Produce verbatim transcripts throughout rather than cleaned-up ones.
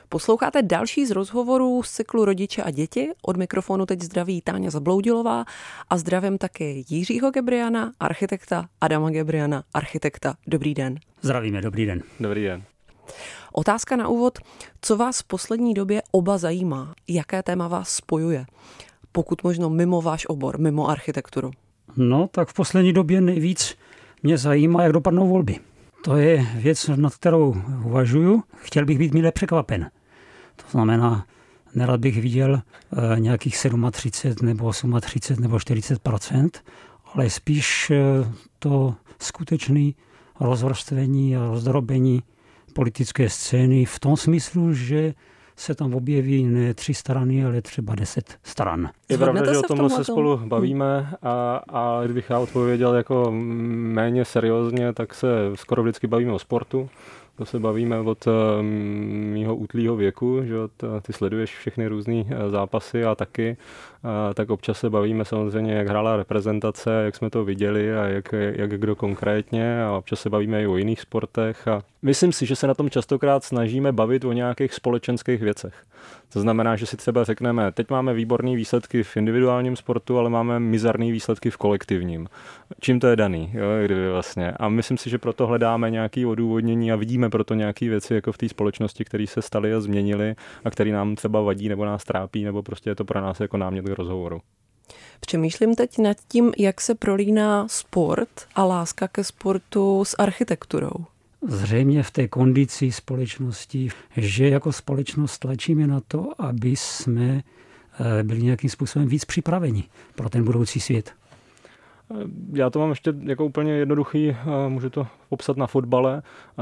Posloucháte další z rozhovorů z cyklu Rodiče a děti. Od mikrofonu teď zdraví Táňa Zabloudilová a zdravím taky Jiřího Gebriana, architekta, Adama Gebriana, architekta. Dobrý den. Zdravíme, dobrý den. Dobrý den. Otázka na úvod. Co vás v poslední době oba zajímá? Jaké téma vás spojuje? Pokud možno mimo váš obor, mimo architekturu. No, tak v poslední době nejvíc mě zajímá, jak dopadnou volby. To je věc, nad kterou uvažuju. Chtěl bych být mile překvapen. To znamená, nerad bych viděl nějakých třicet sedm nebo třicet osm nebo čtyřicet procent, ale spíš to skutečné rozvrstvení a rozdrobení politické scény v tom smyslu, že se tam objeví ne tři strany, ale třeba deset stran. Je pravda, že o tom se spolu bavíme a, a kdybych já odpověděl jako méně seriózně, tak se skoro vždycky bavíme o sportu. To se bavíme od mýho útlýho věku, že ty sleduješ všechny různé zápasy a taky, a tak občas se bavíme samozřejmě, jak hrála reprezentace, jak jsme to viděli a jak, jak kdo konkrétně, a občas se bavíme i o jiných sportech a myslím si, že se na tom častokrát snažíme bavit o nějakých společenských věcech. To znamená, že si třeba řekneme, teď máme výborné výsledky v individuálním sportu, ale máme mizerné výsledky v kolektivním. Čím to je daný, jo, kdyby vlastně. A myslím si, že proto hledáme nějaké odůvodnění a vidíme proto nějaké věci jako v té společnosti, které se staly a změnily a které nám třeba vadí nebo nás trápí, nebo prostě je to pro nás jako námět k rozhovoru. Přemýšlím teď nad tím, jak se prolíná sport a láska ke sportu s architekturou. Zřejmě v té kondici společnosti, že jako společnost tlačíme na to, aby jsme byli nějakým způsobem víc připraveni pro ten budoucí svět. Já to mám ještě jako úplně jednoduchý, můžu to popsat na fotbale.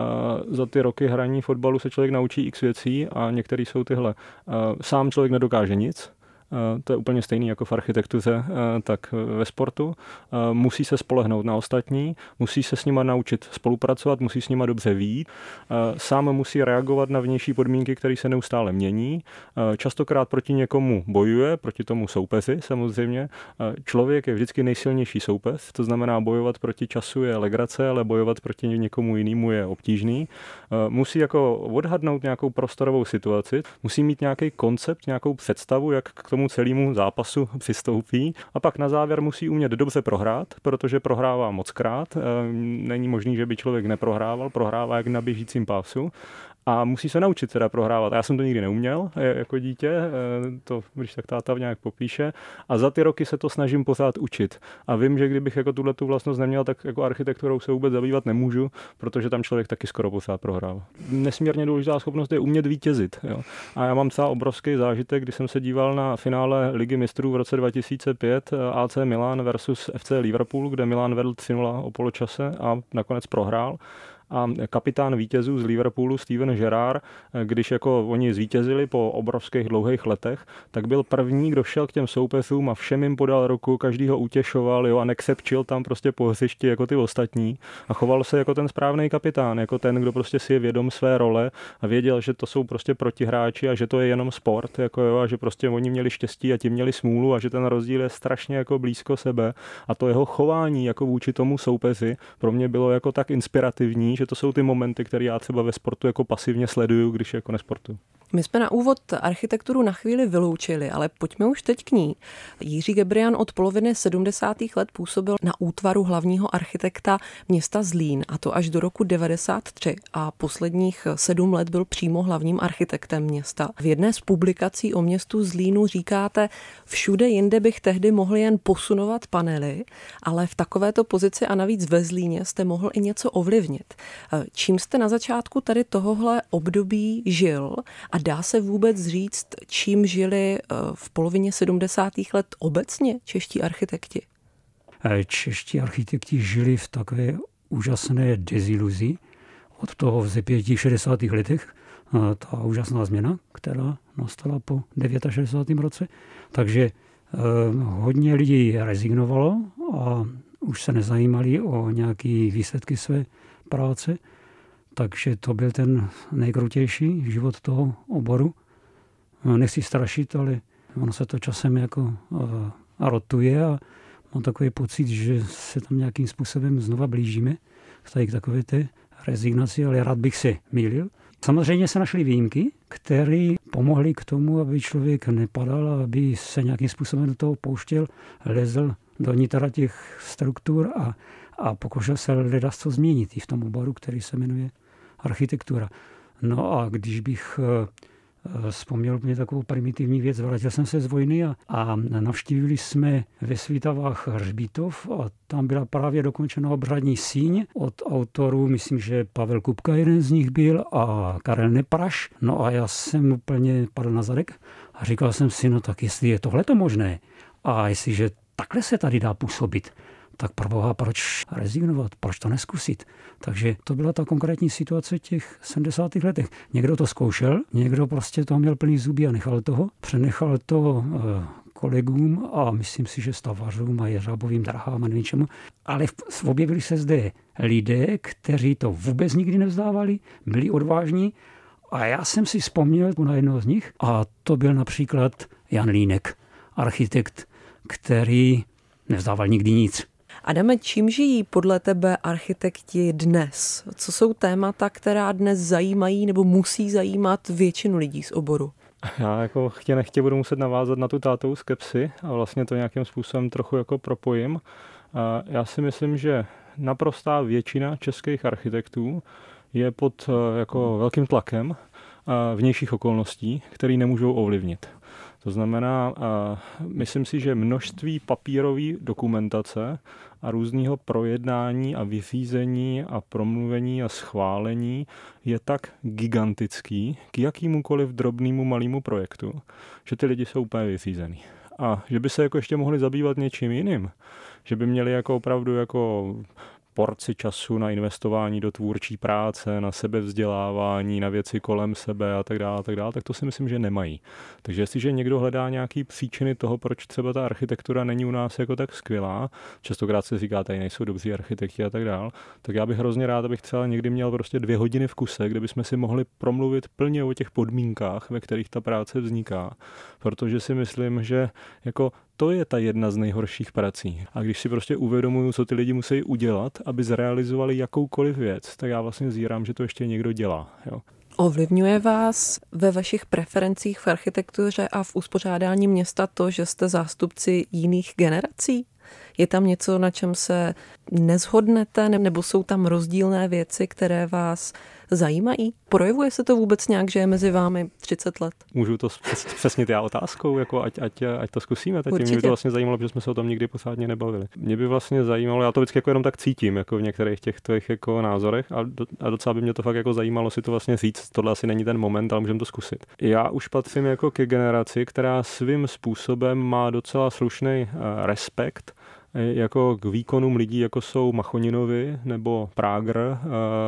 Za ty roky hraní fotbalu se člověk naučí x věcí a některé jsou tyhle. Sám člověk nedokáže nic. To je úplně stejný jako v architektuře, tak ve sportu. Musí se spolehnout na ostatní, musí se s nima naučit spolupracovat, musí s nima dobře vyjít. Sám musí reagovat na vnější podmínky, které se neustále mění. Častokrát proti někomu bojuje, proti tomu soupeři samozřejmě. Člověk je vždycky nejsilnější soupeř, to znamená bojovat proti času je legrace, ale bojovat proti někomu jinému je obtížný. Musí jako odhadnout nějakou prostorovou situaci, musí mít nějaký koncept, nějakou představu, jak k tomu celému zápasu přistoupí a pak na závěr musí umět dobře prohrát, protože prohrává mockrát. Není možný, že by člověk neprohrával, prohrává jak na běžícím pásu. A musí se naučit teda prohrávat. Já jsem to nikdy neuměl jako dítě, to když tak táta nějak popíše. A za ty roky se to snažím pořád učit. A vím, že kdybych jako tuhletu vlastnost neměl, tak jako architekturou se vůbec zabývat nemůžu, protože tam člověk taky skoro pořád prohrál. Nesmírně důležitá schopnost je umět vítězit. Jo. A já mám třeba obrovský zážitek, když jsem se díval na finále Ligy mistrů v roce dva tisíce pět A C Milan versus F C Liverpool, kde Milan vedl tři nula o poločase a nakonec prohrál. A kapitán vítězů z Liverpoolu Steven Gerrard, když jako oni zvítězili po obrovských dlouhých letech, tak byl první, kdo šel k těm soupeřům a všem jim podal ruku, každý ho utěšoval, jo, a nekřepčil tam prostě po hřišti jako ty ostatní a choval se jako ten správný kapitán, jako ten, kdo prostě si je vědom své role a věděl, že to jsou prostě protihráči a že to je jenom sport, jako jo, a že prostě oni měli štěstí a ti měli smůlu a že ten rozdíl je strašně jako blízko sebe a to jeho chování jako vůči tomu soupeři pro mě bylo jako tak inspirativní, že to jsou ty momenty, které já třeba ve sportu jako pasivně sleduju, když jako nesportuju. My jsme na úvod architekturu na chvíli vyloučili, ale pojďme už teď k ní. Jiří Gebrian od poloviny sedmdesátých let působil na útvaru hlavního architekta města Zlín, a to až do roku devadesát tři, a posledních sedm let byl přímo hlavním architektem města. V jedné z publikací o městu Zlínu říkáte, všude jinde bych tehdy mohl jen posunovat panely, ale v takovéto pozici a navíc ve Zlíně jste mohl i něco ovlivnit. Čím jste na začátku tady tohohle období žil a dá se vůbec říct, čím žili v polovině sedmdesátých let obecně čeští architekti? Čeští architekti žili v takové úžasné deziluzi od toho vzepětí v šedesátých letech. Ta úžasná změna, která nastala po šedesátém devátém roce. Takže hodně lidí rezignovalo a už se nezajímali o nějaké výsledky své práce. Takže to byl ten nejkrutější život toho oboru. Nechci strašit, ale ono se to časem jako rotuje a mám takový pocit, že se tam nějakým způsobem znova blížíme k takové té rezignaci, ale rád bych se mýlil. Samozřejmě se našly výjimky, které pomohly k tomu, aby člověk nepadal a aby se nějakým způsobem do toho pouštěl, lezl do nitra těch struktur a, a pokoušel se hledat co změnit i v tom oboru, který se jmenuje architektura. No a když bych vzpomněl mě takovou primitivní věc, vrátil jsem se z vojny a, a navštívili jsme ve Svítavách hřbitov a tam byla právě dokončena obřadní síň od autorů, myslím, že Pavel Kupka jeden z nich byl a Karel Nepraš. No a já jsem úplně padl na zadek a říkal jsem si, no tak jestli je tohleto možné a jestliže takhle se tady dá působit, tak proboha, proč rezignovat, proč to neskusit. Takže to byla ta konkrétní situace těch sedmdesátých letech. Někdo to zkoušel, někdo prostě toho měl plný zuby a nechal toho. Přenechal to kolegům a myslím si, že stavařům a jeřábovým drahám a nevím čemu. Ale objevili se zde lidé, kteří to vůbec nikdy nevzdávali, byli odvážní a já jsem si vzpomněl na jednoho z nich a to byl například Jan Línek, architekt, který nevzdával nikdy nic. Adame, čím žijí podle tebe architekti dnes? Co jsou témata, která dnes zajímají nebo musí zajímat většinu lidí z oboru? Já jako chtě nechtě budu muset navázat na tu tátovou skepsi a vlastně to nějakým způsobem trochu jako propojím. Já si myslím, že naprostá většina českých architektů je pod jako velkým tlakem vnějších okolností, které nemůžou ovlivnit. To znamená, myslím si, že množství papírové dokumentace a různého projednání a vyřízení a promluvení a schválení je tak gigantický k jakýmukoliv drobnému malému projektu, že ty lidi jsou úplně vyřízený. A že by se jako ještě mohli zabývat něčím jiným, že by měli jako opravdu jako porci času na investování do tvůrčí práce, na sebevzdělávání, na věci kolem sebe a tak dále, a tak dále, tak to si myslím, že nemají. Takže jestliže někdo hledá nějaký příčiny toho, proč třeba ta architektura není u nás jako tak skvělá, častokrát se říká, tady nejsou dobří architekti a tak dále, tak já bych hrozně rád, abych třeba někdy měl prostě dvě hodiny v kuse, kde bychom si mohli promluvit plně o těch podmínkách, ve kterých ta práce vzniká, protože si myslím, že jako to je ta jedna z nejhorších prací. A když si prostě uvědomuju, co ty lidi musí udělat, aby zrealizovali jakoukoliv věc, tak já vlastně zírám, že to ještě někdo dělá. Jo. Ovlivňuje vás ve vašich preferencích v architektuře a v uspořádání města to, že jste zástupci jiných generací? Je tam něco, na čem se neshodnete, nebo jsou tam rozdílné věci, které vás zajímají? Projevuje se to vůbec nějak, že je mezi vámi třicet let? Můžu to přesnit já otázkou, jako ať, ať, ať to zkusíme. Teď mě by to vlastně zajímalo, protože jsme se o tom nikdy pořádně nebavili. Mě by vlastně zajímalo, já to vždycky jako jenom tak cítím, jako v některých těch tvých jako názorech a, do, a docela by mě to fakt jako zajímalo si to vlastně říct. Tohle asi není ten moment, ale můžeme to zkusit. Já už patřím jako ke generaci, která svým způsobem má docela slušný uh, respekt jako k výkonům lidí, jako jsou Machoninovi nebo Prager,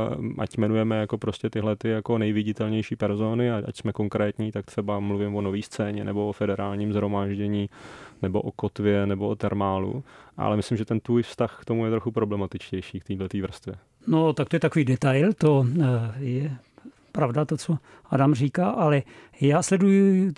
ať jmenujeme jako prostě tyhle ty jako nejviditelnější persony, ať jsme konkrétní, tak třeba mluvím o Nový scéně nebo o federálním shromáždění nebo o Kotvě nebo o Termálu, ale myslím, že ten tvůj vztah k tomu je trochu problematičtější k této vrstvě. No, tak to je takový detail, to je pravda to, co Adam říká, ale já sleduji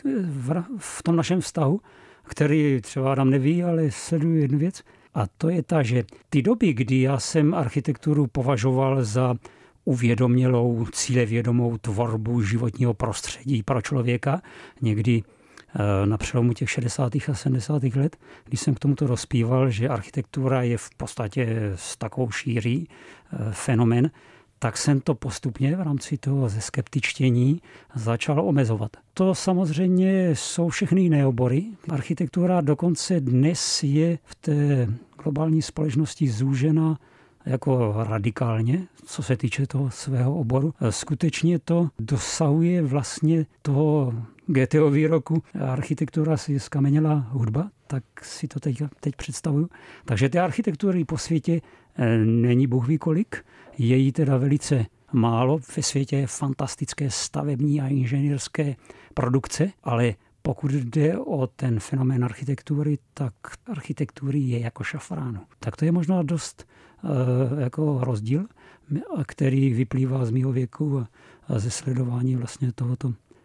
v tom našem vztahu, který třeba Adam neví, ale sleduji jednu věc, a to je ta, že ty doby, kdy já jsem architekturu považoval za uvědomělou, cílevědomou tvorbu životního prostředí pro člověka, někdy na přelomu těch šedesátých a sedmdesátých let, když jsem k tomuto rozpíval, že architektura je v podstatě s takovou šíří fenomén, tak jsem to postupně v rámci toho zeskeptičtění začal omezovat. To samozřejmě jsou všechny jiné obory. Architektura dokonce dnes je v té globální společnosti zúžena jako radikálně, co se týče toho svého oboru. Skutečně to dosahuje vlastně toho Goetheho výroku. Architektura si skameněla hudba, tak si to teď, teď představuju. Takže té architektury po světě není bůh ví kolik. Je jí teda velice málo. Ve světě je fantastické stavební a inženýrské produkce, ale pokud jde o ten fenomén architektury, tak architektury je jako šafránu. Tak to je možná dost uh, jako rozdíl, který vyplývá z mého věku a ze sledování vlastně tohoto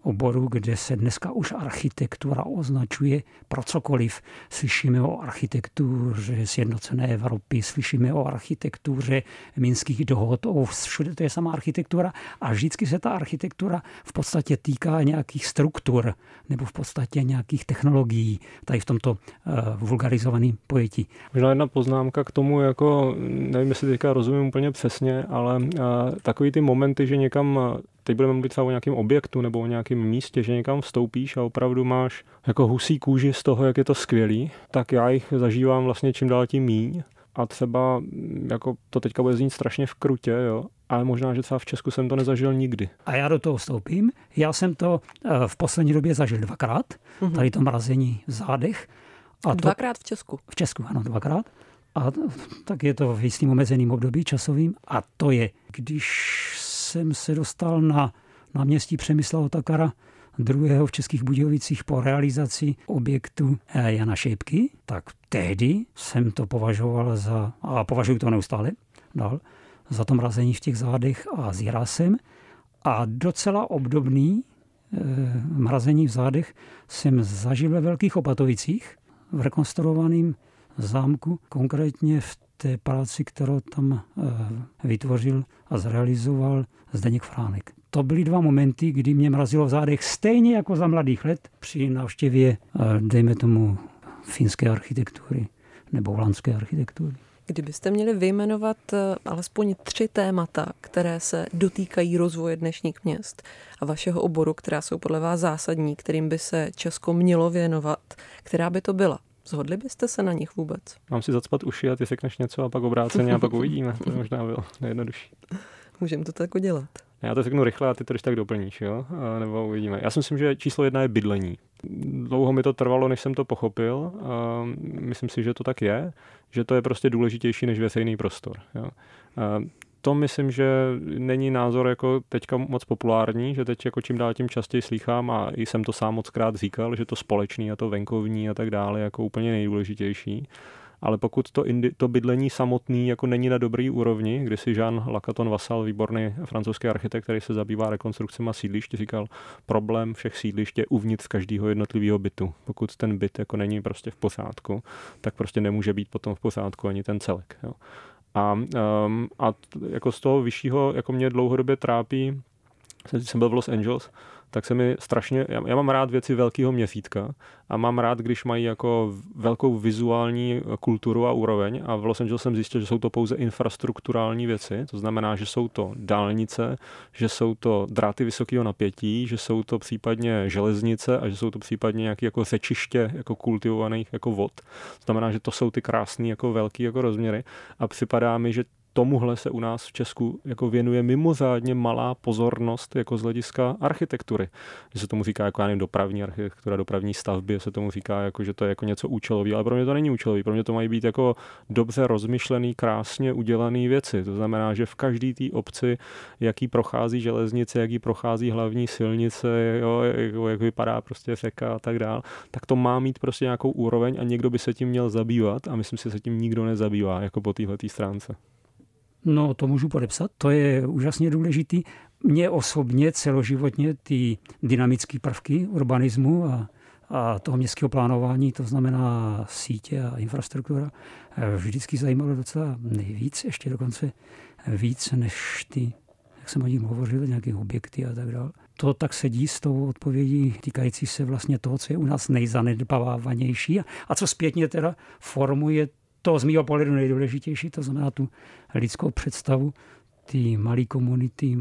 oboru, kde se dneska už architektura označuje pro cokoliv. Slyšíme o architektuře sjednocené Evropy, slyšíme o architektuře minských dohod, o všude to je sama architektura a vždycky se ta architektura v podstatě týká nějakých struktur nebo v podstatě nějakých technologií, tady v tomto uh, vulgarizovaném pojetí. Možná jedna poznámka k tomu, jako nevím, jestli teďka rozumím úplně přesně, ale uh, takový ty momenty, že někam teď budeme mluvit třeba o nějakém objektu nebo o nějakém místě, že někam vstoupíš a opravdu máš jako husí kůži z toho, jak je to skvělý, tak já jich zažívám vlastně čím dál tím míň. A třeba, jako to teďka bude znít strašně v krutě, jo, ale možná, že třeba v Česku jsem to nezažil nikdy. A já do toho vstoupím. Já jsem to v poslední době zažil dvakrát, mm-hmm. tady to mrazení v zádech. A dvakrát v Česku? V Česku, ano, dvakrát. A tak je to v jistým omezeným období časovým. A to je, když jsem se dostal na náměstí Přemysla Otakara druhého v Českých Budějovicích po realizaci objektu Jana Šejbky, tak tehdy jsem to považoval za, a považuji to neustále dál, za to mrazení v těch zádech a s jirásem. A docela obdobný e, mrazení v zádech jsem zažil ve Velkých Opatovicích v rekonstruovaném zámku, konkrétně v té práci, kterou tam e, vytvořil a zrealizoval Zdeněk Fránek. To byly dva momenty, kdy mě mrazilo v zádech stejně jako za mladých let při návštěvě, e, dejme tomu, finské architektury nebo holandské architektury. Kdybyste měli vyjmenovat alespoň tři témata, které se dotýkají rozvoje dnešních měst a vašeho oboru, která jsou podle vás zásadní, kterým by se Česko mělo věnovat, která by to byla? Shodli byste se na nich vůbec? Mám si zacpat uši a ty řekneš něco a pak obráceně a pak uvidíme. To možná bylo nejjednodušší. Můžeme to tak udělat. Já to řeknu rychle a ty to když tak doplníš, jo? A nebo uvidíme. Já si myslím, že číslo jedna je bydlení. Dlouho mi to trvalo, než jsem to pochopil. A myslím si, že to tak je, že to je prostě důležitější než veřejný prostor. Jo? A to myslím, že není názor jako teďka moc populární, že teď jako čím dál tím častěji slýchám a i jsem to sám mockrát říkal, že to společný a to venkovní a tak dále jako úplně nejdůležitější. Ale pokud to, indi, to bydlení samotný jako není na dobrý úrovni, kdy si Jean Lacaton Vassal, výborný francouzský architekt, který se zabývá rekonstrukcemi sídlišť, říkal, problém všech sídlišť je uvnitř každého jednotlivého bytu. Pokud ten byt jako není prostě v pořádku, tak prostě nemůže být potom v pořádku ani ten celek. Jo. A, um, a jako z toho vyššího, jako mě dlouhodobě trápí, jsem byl v Los Angeles, tak se mi strašně, já, já mám rád věci velkého měsítka a mám rád, když mají jako velkou vizuální kulturu a úroveň a v Los Angeles jsem zjistil, že jsou to pouze infrastrukturální věci, to znamená, že jsou to dálnice, že jsou to dráty vysokého napětí, že jsou to případně železnice a že jsou to případně nějaké jako řečiště jako kultivovaných jako vod. To znamená, že to jsou ty krásné jako velký jako rozměry a připadá mi, že tomuhle se u nás v Česku jako věnuje mimořádně malá pozornost jako z hlediska architektury. Že se tomu říká jako já nevím, dopravní architektura, dopravní stavby, se tomu říká jako, že to je jako něco účelový, ale pro mě to není účelový, pro mě to mají být jako dobře rozmyšlený, krásně udělané věci. To znamená, že v každý té obci, jaký prochází železnice, jaký prochází hlavní silnice, jo, jak, jak vypadá prostě řeka a tak dál, tak to má mít prostě nějakou úroveň a někdo by se tím měl zabývat a myslím si, že se tím nikdo nezabývá jako po téhletý stránce. No, to můžu podepsat. To je úžasně důležitý. Mně osobně celoživotně ty dynamické prvky urbanismu a, a toho městského plánování, to znamená sítě a infrastruktura, vždycky zajímalo docela nejvíc, ještě dokonce víc než ty, jak jsem o nich hovořil, nějaké objekty a tak dále. To tak sedí s tou odpovědí týkající se vlastně toho, co je u nás nejzanedbávanější a co zpětně teda formuje to z mého pohledu nejdůležitější, to znamená tu lidskou představu, ty malé komunity,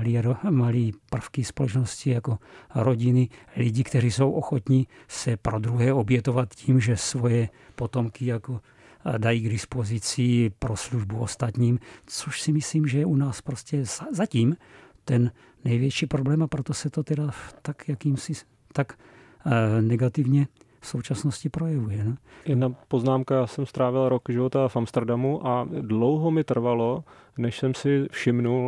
malé prvky společnosti jako rodiny, lidi, kteří jsou ochotní se pro druhé obětovat tím, že svoje potomky jako dají k dispozici pro službu ostatním, což si myslím, že je u nás prostě zatím ten největší problém a proto se to teda tak jakýmsi tak negativně v současnosti projevuje. Ne? Jedna poznámka, já jsem strávil rok života v Amsterdamu a dlouho mi trvalo, než jsem si všimnul,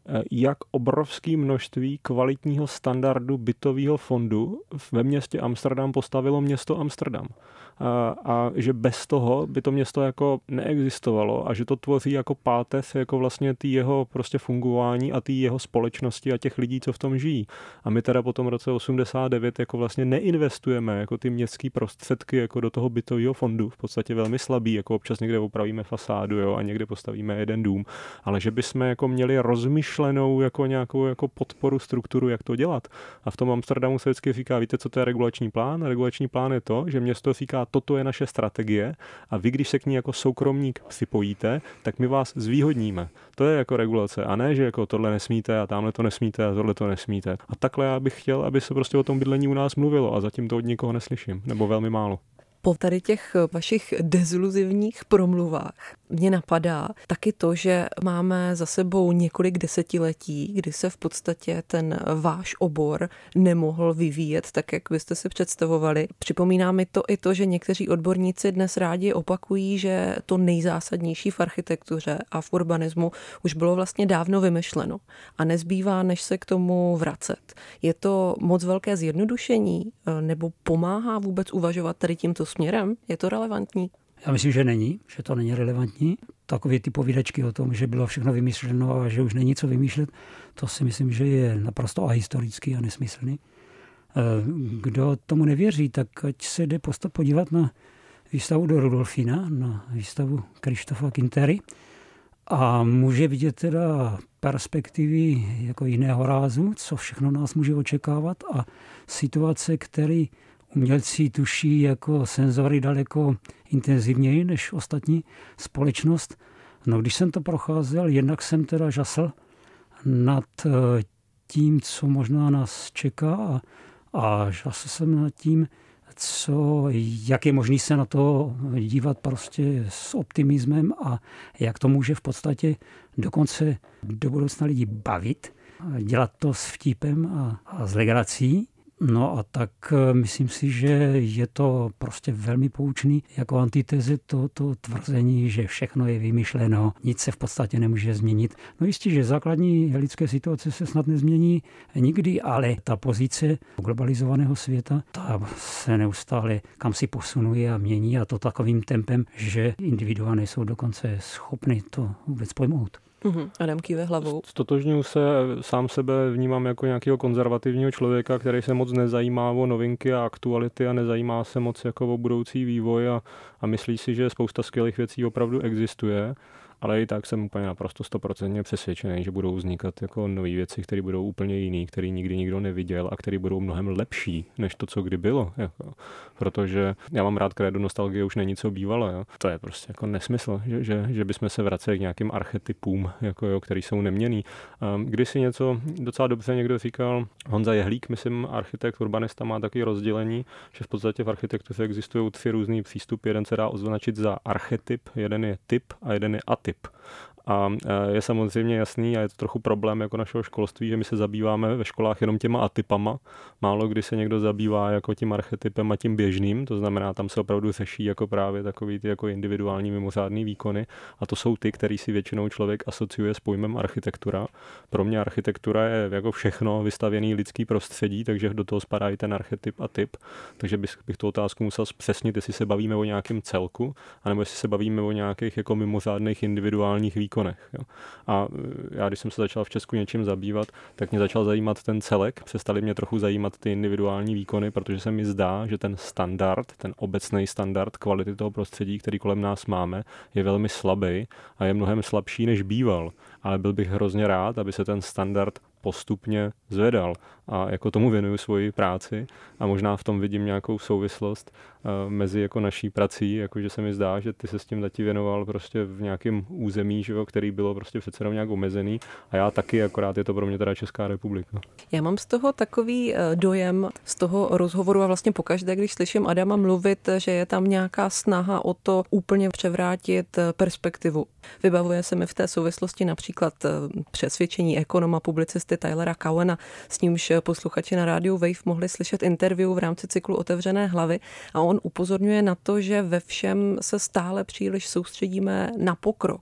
jak obrovské množství kvalitního standardu bytového fondu ve městě Amsterdam postavilo město Amsterdam. A, a že bez toho by to město jako neexistovalo a že to tvoří jako páteř jako vlastně tý jeho prostě fungování a tý jeho společnosti a těch lidí, co v tom žijí. A my teda po tom roce osmdesát devět jako vlastně neinvestujeme jako ty městský prostředky jako do toho bytového fondu, v podstatě velmi slabý, jako občas někde opravíme fasádu, jo, a někde postavíme jeden dům, ale že bychom jako měli rozmyšlenou jako nějakou jako podporu strukturu, jak to dělat. A v tom Amsterdamu se vždycky říká, víte, co to je regulační plán? Regulační plán je to, že město říká, toto je naše strategie a vy, když se k ní jako soukromník připojíte, tak my vás zvýhodníme. To je jako regulace a ne, že jako tohle nesmíte a tamhle to nesmíte a tohle to nesmíte. A takhle já bych chtěl, aby se prostě o tom bydlení u nás mluvilo a zatím to od nikoho neslyším, nebo velmi málo. Po tady těch vašich deziluzivních promluvách mě napadá taky to, že máme za sebou několik desetiletí, kdy se v podstatě ten váš obor nemohl vyvíjet tak, jak byste si představovali. Připomíná mi to i to, že někteří odborníci dnes rádi opakují, že to nejzásadnější v architektuře a v urbanismu už bylo vlastně dávno vymyšleno a nezbývá, než se k tomu vracet. Je to moc velké zjednodušení nebo pomáhá vůbec uvažovat tady tímto směrem? Je to relevantní? Já myslím, že není, že to není relevantní. Takové ty povídačky o tom, že bylo všechno vymyšleno a že už není co vymýšlet, to si myslím, že je naprosto ahistorický a nesmyslný. Kdo tomu nevěří, tak ať se jde podívat na výstavu do Rudolfína, na výstavu Krištofa Kintery a může vidět teda perspektivy jako jiného rázu, co všechno nás může očekávat a situace, které umělci tuší jako senzory daleko intenzivněji než ostatní společnost. No, když jsem to procházel, jednak jsem teda žasl nad tím, co možná nás čeká a, a žasl jsem nad tím, co, jak je možný se na to dívat prostě s optimismem a jak to může v podstatě dokonce do budoucna lidi bavit, dělat to s vtipem a, a s legrací. No a tak myslím si, že je to prostě velmi poučný jako antiteze tohoto tvrzení, že všechno je vymyšleno, nic se v podstatě nemůže změnit. No jistě, že základní lidské situace se snad nezmění nikdy, ale ta pozice globalizovaného světa, ta se neustále kam si posunuje a mění a to takovým tempem, že individua nejsou dokonce schopny to vůbec pojmout. Uhum. Adam kýve hlavou. Stotožňuji se, sám sebe vnímám jako nějakého konzervativního člověka, který se moc nezajímá o novinky a aktuality a nezajímá se moc jako o budoucí vývoj a, a myslí si, že spousta skvělých věcí opravdu existuje. Ale i tak jsem úplně naprosto stoprocentně přesvědčený, že budou vznikat jako nové věci, které budou úplně jiný, které nikdy nikdo neviděl a které budou mnohem lepší, než to, co kdy bylo. Jako. Protože já mám rád krédu, nostalgie už není co bývalo. Jo. To je prostě jako nesmysl, že, že, že bychom se vraceli k nějakým archetypům, jako jo, který jsou neměnný. Um, když si něco docela dobře někdo říkal, Honza Jehlík, myslím, architekt, urbanista, má taky rozdělení, že v podstatě v architektuře existují tři různý přístupy. Jeden se dá označit za archetyp, jeden je typ a jeden je atyp. A je samozřejmě jasný a je to trochu problém jako našeho školství, že my se zabýváme ve školách jenom těma atypama. Málo kdy se někdo zabývá jako tím archetypem a tím běžným, to znamená, tam se opravdu řeší jako právě takový ty jako individuální mimořádný výkony a to jsou ty, který si většinou člověk asociuje s pojmem architektura. Pro mě architektura je jako všechno vystavěný lidský prostředí, takže do toho spadá i ten archetyp a typ. Takže bych, bych tu otázku musel zpřesnit, jestli se bavíme o nějakém celku, anebo jestli se bavíme o nějakých jako mimořádných individuálních výkonech. Jo. A já, když jsem se začal v Česku něčím zabývat, tak mě začal zajímat ten celek, přestali mě trochu zajímat ty individuální výkony, protože se mi zdá, že ten standard, ten obecný standard kvality toho prostředí, který kolem nás máme, je velmi slabý a je mnohem slabší, než býval. Ale byl bych hrozně rád, aby se ten standard postupně zvedal a jako tomu věnuju svoji práci a možná v tom vidím nějakou souvislost uh, mezi jako naší prací, jakože se mi zdá, že ty se s tím taky věnoval prostě v nějakém území, že jo, který bylo prostě přece jenom nějak omezený a já taky, akorát je to pro mě teda Česká republika. Já mám z toho takový dojem z toho rozhovoru a vlastně pokaždé, když slyším Adama mluvit, že je tam nějaká snaha o to úplně převrátit perspektivu. Vybavuje se mi v té souvislosti například přesvědčení ekonoma publicisty Tylera Cowena, s nímž posluchači na rádiu Wave mohli slyšet interview v rámci cyklu Otevřené hlavy a on upozorňuje na to, že ve všem se stále příliš soustředíme na pokrok,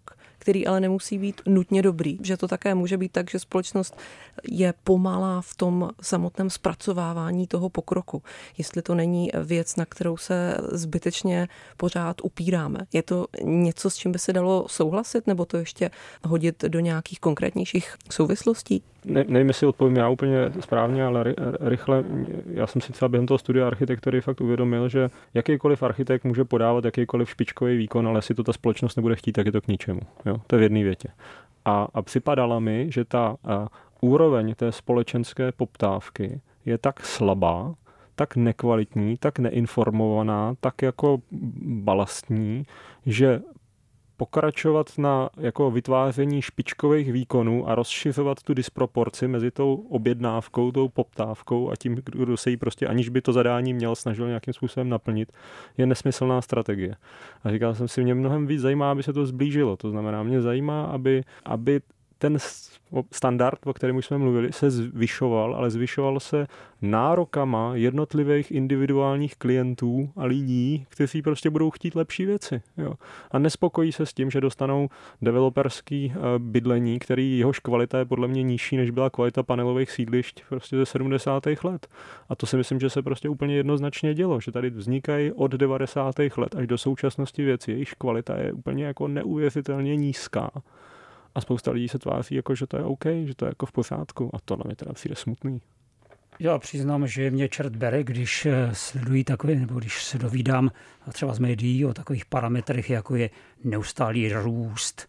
který ale nemusí být nutně dobrý. Že to také může být tak, že společnost je pomalá v tom samotném zpracovávání toho pokroku. Jestli to není věc, na kterou se zbytečně pořád upíráme. Je to něco, s čím by se dalo souhlasit, nebo to ještě hodit do nějakých konkrétnějších souvislostí? Ne, nevím, jestli odpovím já úplně správně, ale ry, rychle, já jsem si třeba během toho studia architektury fakt uvědomil, že jakýkoliv architekt může podávat jakýkoliv špičkový výkon, ale jestli to ta společnost nebude chtít, tak je to k ničemu. Jo? To je v jedné větě. A, a připadala mi, že ta a, úroveň té společenské poptávky je tak slabá, tak nekvalitní, tak neinformovaná, tak jako balastní, že pokračovat na jako vytváření špičkových výkonů a rozšiřovat tu disproporci mezi tou objednávkou, tou poptávkou a tím, kdo se jí prostě, aniž by to zadání měl, snažil nějakým způsobem naplnit, je nesmyslná strategie. A říkal jsem si, mě mnohem víc zajímá, aby se to zblížilo. To znamená, mě zajímá, aby, aby ten standard, o kterém už jsme mluvili, se zvyšoval, ale zvyšoval se nárokama jednotlivých individuálních klientů a lidí, kteří prostě budou chtít lepší věci. Jo. A nespokojí se s tím, že dostanou developerský bydlení, který jehož kvalita je podle mě nižší, než byla kvalita panelových sídlišť prostě ze sedmdesátých let. A to si myslím, že se prostě úplně jednoznačně dělo, že tady vznikají od devadesátých let až do současnosti věci, jejichž kvalita je úplně jako neuvěřitelně nízká. A spousta lidí se tváří, jako, že to je OK, že to je jako v pořádku. A to na mě teda přijde smutný. Já přiznám, že mě čert bere, když sledují takové, nebo když se dovídám třeba z médií o takových parametrech, jako je neustálý růst,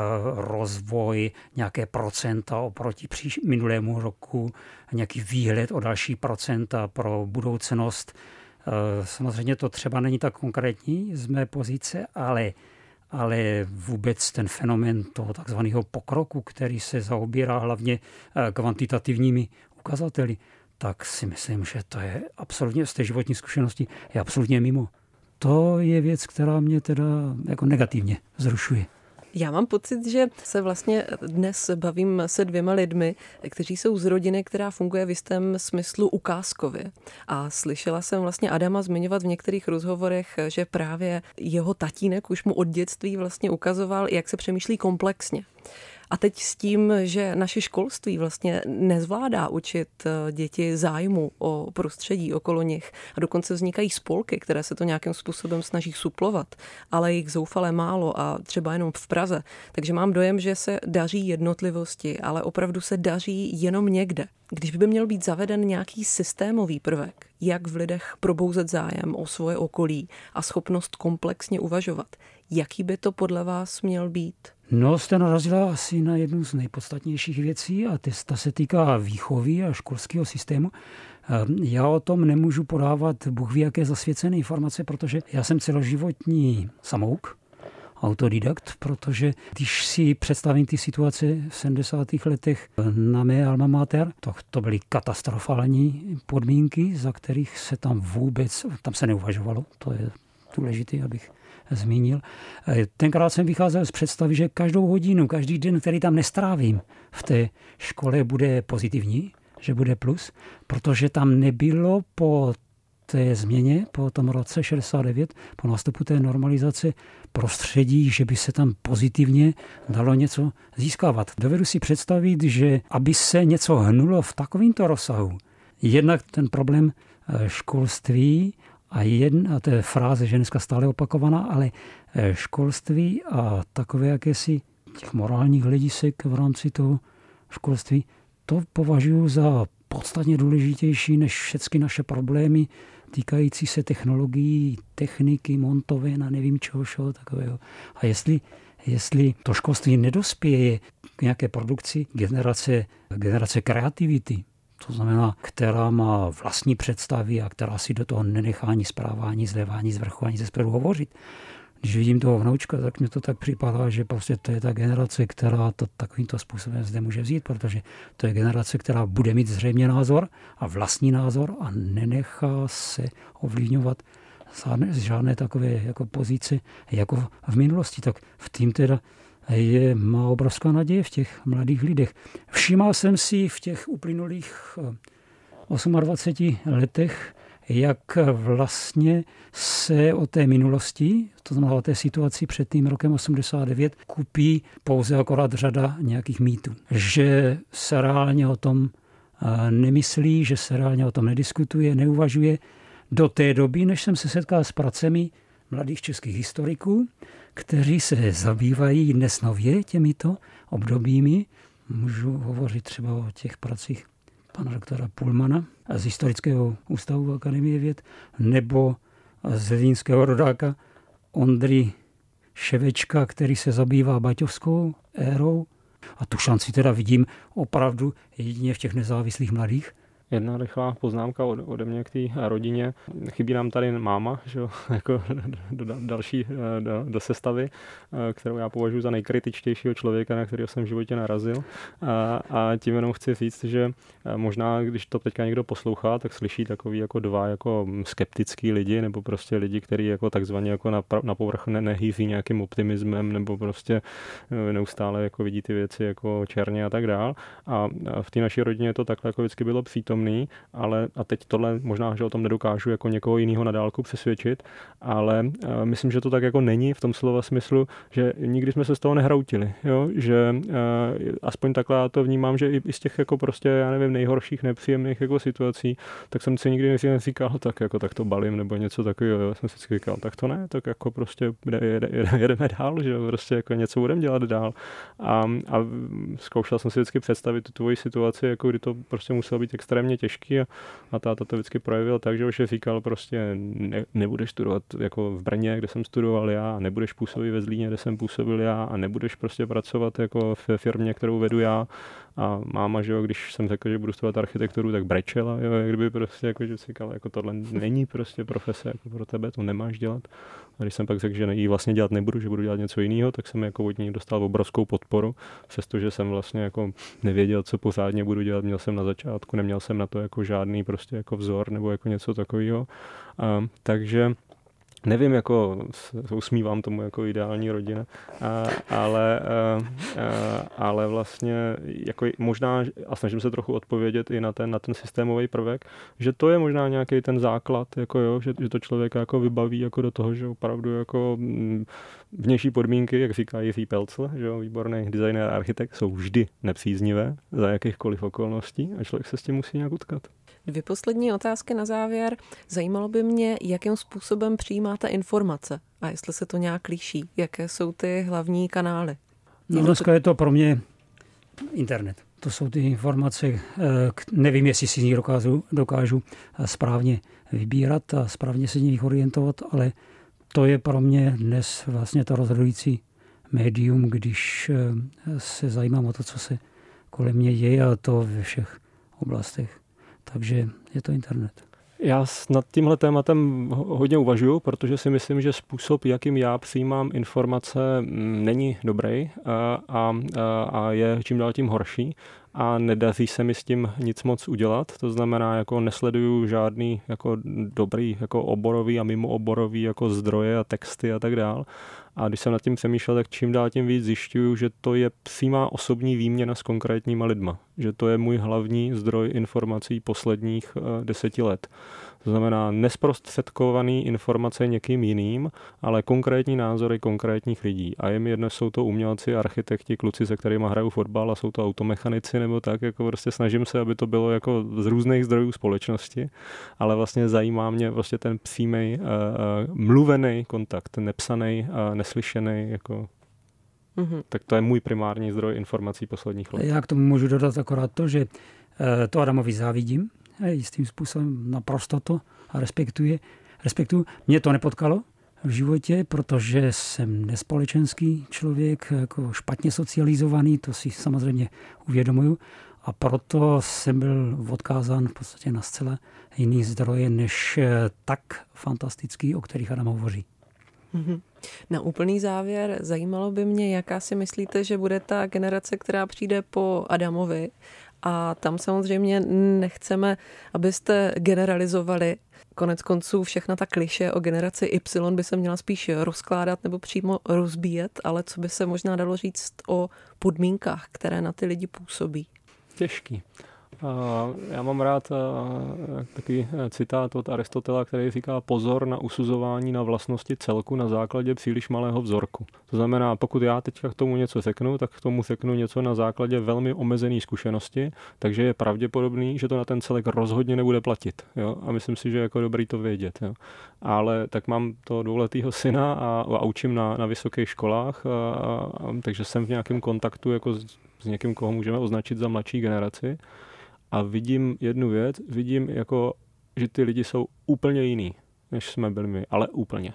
rozvoj, nějaké procenta oproti příš, minulému roku, nějaký výhled o další procenta pro budoucnost. Samozřejmě to třeba není tak konkrétní z mé pozice, ale ale vůbec ten fenomén toho takzvaného pokroku, který se zaobírá hlavně kvantitativními ukazateli, tak si myslím, že to je absolutně z té životní zkušenosti je absolutně mimo. To je věc, která mě teda jako negativně vzrušuje. Já mám pocit, že se vlastně dnes bavím se dvěma lidmi, kteří jsou z rodiny, která funguje v jistém smyslu ukázkově. A slyšela jsem vlastně Adama zmiňovat v některých rozhovorech, že právě jeho tatínek už mu od dětství vlastně ukazoval, jak se přemýšlí komplexně. A teď s tím, že naše školství vlastně nezvládá učit děti zájmu o prostředí okolo nich a dokonce vznikají spolky, které se to nějakým způsobem snaží suplovat, ale jich zoufale málo a třeba jenom v Praze. Takže mám dojem, že se daří jednotlivosti, ale opravdu se daří jenom někde. Když by měl být zaveden nějaký systémový prvek, jak v lidech probouzet zájem o svoje okolí a schopnost komplexně uvažovat, jaký by to podle vás měl být? No, jste narazila asi na jednu z nejpodstatnějších věcí a ta se týká výchovy a školského systému. Já o tom nemůžu podávat bůh ví jaké zasvěcené informace, protože já jsem celoživotní samouk, autodidakt, protože když si představím ty situace v sedmdesátých letech na mé alma mater, to, to byly katastrofální podmínky, za kterých se tam vůbec, tam se neuvažovalo, to je důležité, abych zmínil. Tenkrát jsem vycházel z představy, že každou hodinu, každý den, který tam nestrávím v té škole, bude pozitivní, že bude plus, protože tam nebylo po té změně, po tom roce šedesát devět, po nástupu té normalizace prostředí, že by se tam pozitivně dalo něco získávat. Dovedu si představit, že aby se něco hnulo v takovýmto rozsahu, jednak ten problém školství a jedna, a to je fráze, že dneska stále opakovaná, ale školství a takové jakési těch morálních hledisek v rámci toho školství, to považuji za podstatně důležitější než všechny naše problémy týkající se technologií, techniky, montoven a nevím čeho, čeho takového. A jestli, jestli to školství nedospěje k nějaké produkci generace, generace kreativity, to znamená, která má vlastní představy a která si do toho nenechá ani zpráva, ani zleva, ani z vrchu, ani ze spodu hovořit. Když vidím toho vnoučka, tak mě to tak připadá, že prostě to je ta generace, která to takovýmto způsobem zde může vzít, protože to je generace, která bude mít zřejmě názor a vlastní názor a nenechá se ovlivňovat z žádné takové jako pozice jako v minulosti. Tak v tým teda je, má obrovská naděje v těch mladých lidech. Všímal jsem si v těch uplynulých dvaceti osmi letech, jak vlastně se o té minulosti, to znamená o té situaci před tím rokem osmdesát devět, kupí pouze akorát řada nějakých mýtů. Že se reálně o tom nemyslí, že se reálně o tom nediskutuje, neuvažuje. Do té doby, než jsem se setkal s pracemi mladých českých historiků, kteří se zabývají dnes nově těmito obdobími. Můžu hovořit třeba o těch pracích pana doktora Pullmana z Historického ústavu Akademie věd nebo z zlínského rodáka Ondry Ševečka, který se zabývá baťovskou érou. A tu šanci teda vidím opravdu jedině v těch nezávislých mladých. Jedna rychlá poznámka ode mě k té rodině. Chybí nám tady máma, že jo, jako do, do další do, do sestavy, kterou já považuji za nejkritičtějšího člověka, na kterého jsem v životě narazil. A, a tím jenom chci říct, že možná, když to teďka někdo poslouchá, tak slyší takový jako dva jako skeptický lidi, nebo prostě lidi, kteří jako takzvaně jako na, na povrch ne, nehýří nějakým optimismem, nebo prostě neustále jako vidí ty věci jako černě a tak dál. A v té naší rodině to takhle jako vždycky bylo přítomné. Ale a teď tohle možná, že o tom nedokážu jako někoho jiného na dálku přesvědčit, ale uh, myslím, že to tak jako není v tom slova smyslu, že nikdy jsme se z toho nehroutili, jo? Že uh, aspoň takhle já to vnímám, že i, i z těch jako prostě, já nevím, nejhorších, nepříjemných jako situací, tak jsem si nikdy neříkal, tak jako tak to balím nebo něco takového, jo? Jsem si říkal, tak to ne, tak jako prostě jede, jede, jedeme dál, že jo? Prostě jako něco budeme dělat dál. A, a zkoušel jsem si vždycky představit tu tvoji situaci, jako kdy to prostě muselo být extrémně těžký a, a táta to vždycky projevil tak, že už říkal prostě ne, nebudeš studovat jako v Brně, kde jsem studoval já, a nebudeš působit ve Zlíně, kde jsem působil já a nebudeš prostě pracovat jako v firmě, kterou vedu já. A máma, že jo, když jsem řekl, že budu studovat architekturu, tak brečela, jo, jak kdyby prostě jako, že říkala, jako tohle není prostě profese jako pro tebe, to nemáš dělat. A když jsem pak řekl, že ji vlastně dělat nebudu, že budu dělat něco jiného, tak jsem jako od ní dostal obrovskou podporu, přestože jsem vlastně jako nevěděl, co pořádně budu dělat, měl jsem na začátku, neměl jsem na to jako žádný prostě jako vzor nebo jako něco takového. A, takže nevím, jako usmívám tomu jako ideální rodina, a, ale, a, a, ale vlastně jako možná, a snažím se trochu odpovědět i na ten, na ten systémový prvek, že to je možná nějaký ten základ, jako jo, že, že to člověka jako vybaví jako do toho, že opravdu jako vnější podmínky, jak říká Jiří Pelcl, že jo, výborný designér a architekt, jsou vždy nepříznivé za jakýchkoliv okolností a člověk se s tím musí nějak utkat. Dvě poslední otázky na závěr. Zajímalo by mě, jakým způsobem přijímáte informace a jestli se to nějak liší. Jaké jsou ty hlavní kanály? No, dneska je to pro mě internet. To jsou ty informace, nevím, jestli si z nich dokážu, dokážu správně vybírat a správně se z nich orientovat, ale to je pro mě dnes vlastně to rozhodující médium, když se zajímám o to, co se kolem mě děje, a to ve všech oblastech. Takže je to internet. Já nad tímhle tématem hodně uvažuji, protože si myslím, že způsob, jakým já přijímám informace, není dobrý a, a, a je čím dál tím horší a nedaří se mi s tím nic moc udělat. To znamená, jako nesleduju žádný jako dobrý jako oborový a mimo oborový jako zdroje a texty a tak dál. A když jsem nad tím přemýšlel, tak čím dál tím víc zjišťuju, že to je přímá osobní výměna s konkrétníma lidma. Že to je můj hlavní zdroj informací posledních uh, deseti let. To znamená nesprostředkovaný informace někým jiným, ale konkrétní názory konkrétních lidí. A je mi jedno, jsou to umělci, architekti, kluci, se kterými hraju fotbal, a jsou to automechanici nebo tak, jako prostě snažím se, aby to bylo jako z různých zdrojů společnosti, ale vlastně zajímá mě prostě ten přímý, uh, uh, mluvený kontakt, nepsaný a uh, neslyšený, jako mm-hmm. Tak to je můj primární zdroj informací posledních let. Já k tomu můžu dodat akorát to, že uh, to Adamovi závidím, jistým způsobem naprosto to a respektuje. respektuju. Mě to nepotkalo v životě, protože jsem nespolečenský člověk, jako špatně socializovaný, to si samozřejmě uvědomuju, a proto jsem byl odkázán v podstatě na zcela jiný zdroje, než tak fantastický, o kterých Adam hovoří. Na úplný závěr zajímalo by mě, jaká si myslíte, že bude ta generace, která přijde po Adamovi. A tam samozřejmě nechceme, abyste generalizovali. Konec konců všechna ta klišé o generaci Y by se měla spíš rozkládat nebo přímo rozbíjet, ale co by se možná dalo říct o podmínkách, které na ty lidi působí? Těžký. Já mám rád takový citát od Aristotela, který říká pozor na usuzování na vlastnosti celku na základě příliš malého vzorku. To znamená, pokud já teďka k tomu něco řeknu, tak k tomu řeknu něco na základě velmi omezené zkušenosti, takže je pravděpodobný, že to na ten celek rozhodně nebude platit. Jo? A myslím si, že je jako dobrý to vědět. Jo? Ale tak mám to dvouletýho syna a, a učím na, na vysokých školách, a, a, takže jsem v nějakém kontaktu jako s, s někým, koho můžeme označit za mladší generaci. A vidím jednu věc, vidím jako, že ty lidi jsou úplně jiný, než jsme byli my, ale úplně.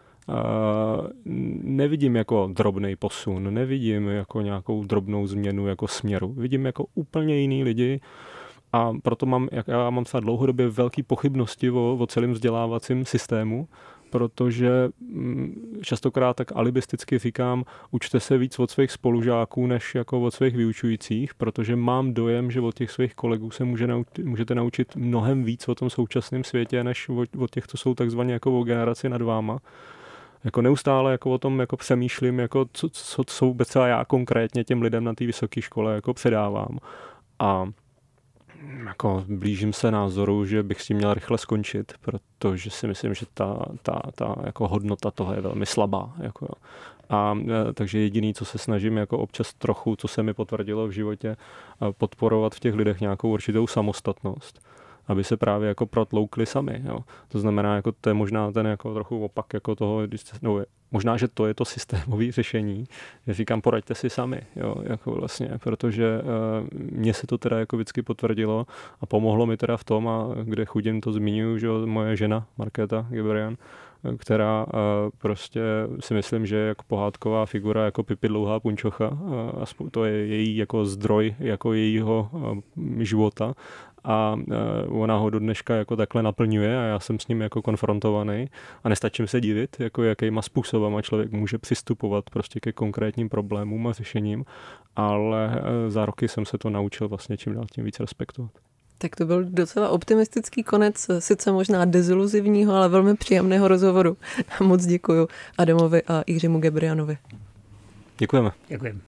Uh, nevidím jako drobnej posun, nevidím jako nějakou drobnou změnu jako směru, vidím jako úplně jiný lidi a proto mám, jak já mám třeba dlouhodobě velké pochybnosti o, o celém vzdělávacím systému, protože častokrát tak alibisticky říkám, učte se víc od svých spolužáků, než jako od svých vyučujících, protože mám dojem, že od těch svých kolegů se může naučit, můžete naučit mnohem víc o tom současném světě, než od, od těch, co jsou takzvaně jako o generaci nad váma. Jako neustále jako o tom jako přemýšlím, jako co, co, co vůbec já konkrétně těm lidem na té vysoké škole jako předávám. A jako blížím se názoru, že bych s tím měl rychle skončit, protože si myslím, že ta, ta, ta jako hodnota toho je velmi slabá. Jako. A takže jediný, co se snažím jako občas trochu, co se mi potvrdilo v životě, podporovat v těch lidech nějakou určitou samostatnost, aby se právě jako protloukli sami. Jo. To znamená, jako to je možná ten jako trochu opak jako toho, když jste, no, možná, že to je to systémové řešení, že říkám, poraďte si sami, jo, jako vlastně, protože uh, mně se to teda jako vždycky potvrdilo a pomohlo mi teda v tom, a kde chudím to zmiňuji, že moje žena Markéta Gebrian, která uh, prostě si myslím, že je jako pohádková figura, jako Pipi dlouhá punčocha, uh, to je její jako zdroj, jako jejího uh, života. A ona ho do dneška jako takhle naplňuje a já jsem s ním jako konfrontovaný a nestačím se divit, jako jakýma způsobama člověk může přistupovat prostě ke konkrétním problémům a řešením, ale za roky jsem se to naučil vlastně čím dál tím víc respektovat. Tak to byl docela optimistický konec, sice možná deziluzivního, ale velmi příjemného rozhovoru. Moc děkuju Adamovi a Jiřímu Gebrianovi. Děkujeme. Děkujeme.